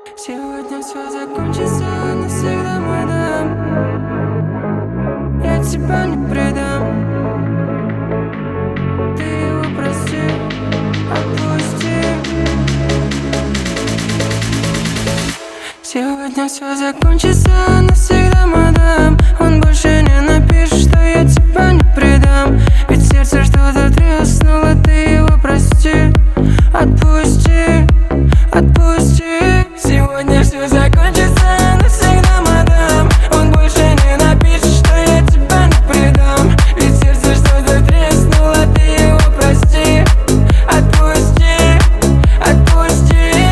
Сегодня все закончится навсегда, мадам. Я тебя не предам. Ты его прости, отпусти. Сегодня все закончится навсегда, мадам. Он больше не напишет, что я тебя не предам. Ведь сердце что-то треснуло, ты его прости, отпусти, отпусти. Сегодня все закончится навсегда, мадам. Он больше не напишет, что я тебя не предам. Ведь сердце что-то треснуло, ты его прости, отпусти, отпусти.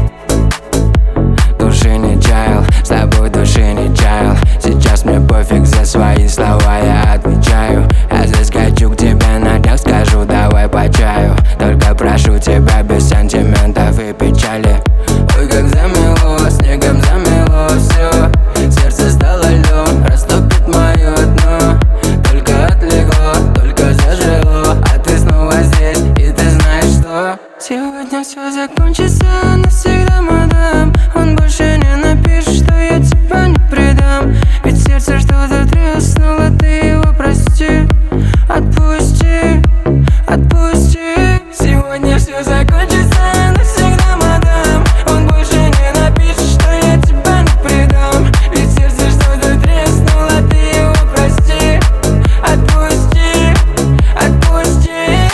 Души не чаял, с тобой души не чаял. Сейчас мне пофиг, за свои слова я отвечаю. Я заскочу к тебе на днях, скажу давай по чаю. Только прошу тебя без сантиментов и печали. Ой, как замело, снегом замело все. Сердце стало льдом, растопит мое дно. Только отлегло, только зажило. А ты снова здесь, и ты знаешь что? Сегодня все закончится навсегда, мадам. Он больше не напишет, что я тебя не предам. Ведь сердце что-то треснуло, ты его прости, отпусти, отпусти. Сегодня все закончится навсегда, мадам. Он больше не напишет, что я тебя не предам. Ведь сердце что-то треснуло, ты его прости, отпусти, отпусти.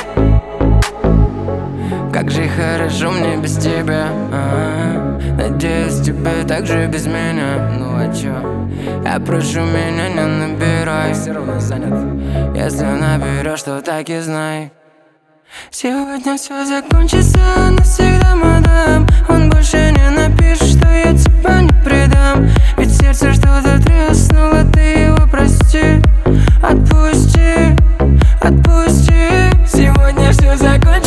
Как же хорошо мне без тебя, надеюсь, тебе так же без меня. Ну а чё? Я прошу меня не набирай, все равно занят. Если наберешь, то так и знай. Сегодня все закончится навсегда, мадам. Он больше не напишет, что я тебя не предам. Ведь сердце что-то треснуло, ты его прости, отпусти, отпусти. Сегодня все закончится.